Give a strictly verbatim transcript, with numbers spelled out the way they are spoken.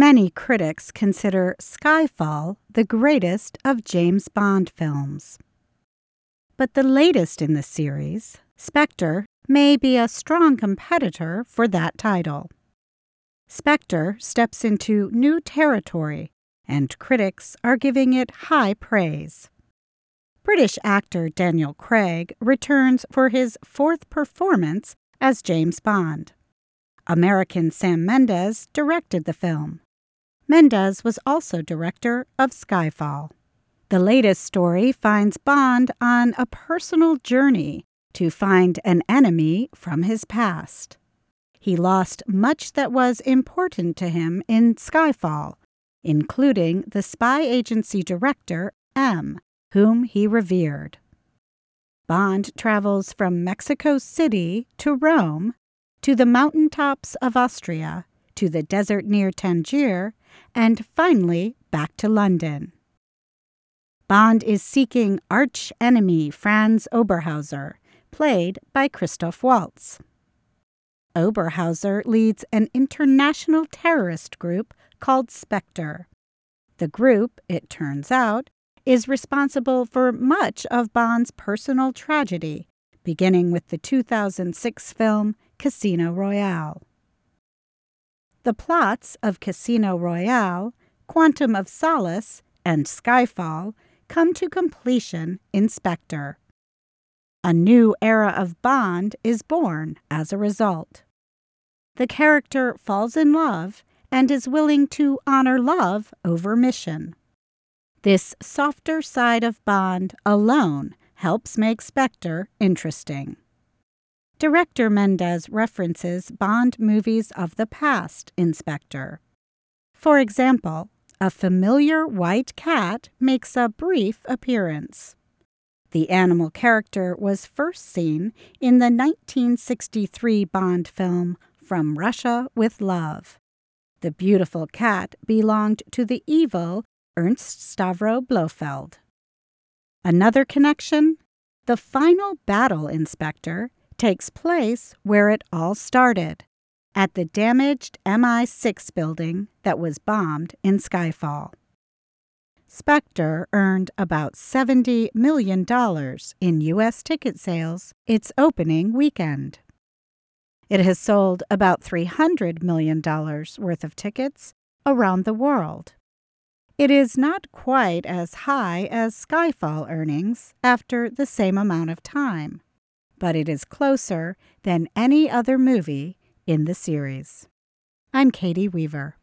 Many critics consider Skyfall the greatest of James Bond films. But the latest in the series, Spectre, may be a strong competitor for that title. Spectre steps into new territory, and critics are giving it high praise. British actor Daniel Craig returns for his fourth performance as James Bond. American Sam Mendes directed the film. Mendes was also director of Skyfall. The latest story finds Bond on a personal journey to find an enemy from his past. He lost much that was important to him in Skyfall, including the spy agency director, M, whom he revered. Bond travels from Mexico City to Rome, to the mountaintops of Austria, to the desert near Tangier, and finally back to London. Bond is seeking arch-enemy Franz Oberhauser, played by Christoph Waltz. Oberhauser leads an international terrorist group called Spectre. The group, it turns out, is responsible for much of Bond's personal tragedy, beginning with the two thousand six film Casino Royale. The plots of Casino Royale, Quantum of Solace, and Skyfall come to completion in Spectre. A new era of Bond is born as a result. The character falls in love and is willing to honor love over mission. This softer side of Bond alone helps make Spectre interesting. Director Mendes references Bond movies of the past in Spectre. For example, a familiar white cat makes a brief appearance. The animal character was first seen in the nineteen sixty-three Bond film From Russia with Love. The beautiful cat belonged to the evil Ernst Stavro Blofeld. Another connection? The final battle in Spectre takes place where it all started, at the damaged M I six building that was bombed in Skyfall. Spectre earned about seventy million dollars in U S ticket sales its opening weekend. It has sold about three hundred million dollars worth of tickets around the world. It is not quite as high as Skyfall earnings after the same amount of time, but it is closer than any other movie in the series. I'm Katie Weaver.